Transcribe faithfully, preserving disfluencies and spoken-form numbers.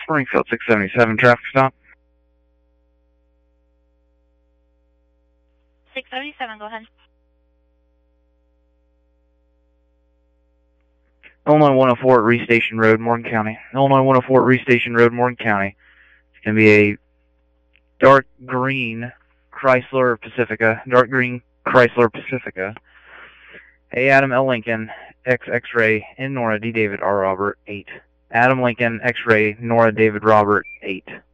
Springfield six seventy-seven, traffic stop. six seventy-seven, go ahead. Illinois one oh four at Reese Station Road, Morgan County. Illinois one oh four at Reese Station Road, Morgan County. It's going to be a dark green Chrysler Pacifica. Dark green Chrysler Pacifica. A Adam L. Lincoln, X X-ray, N Nora D. David R. Robert, eight. Adam Lincoln, X-ray, Nora David Robert, eight.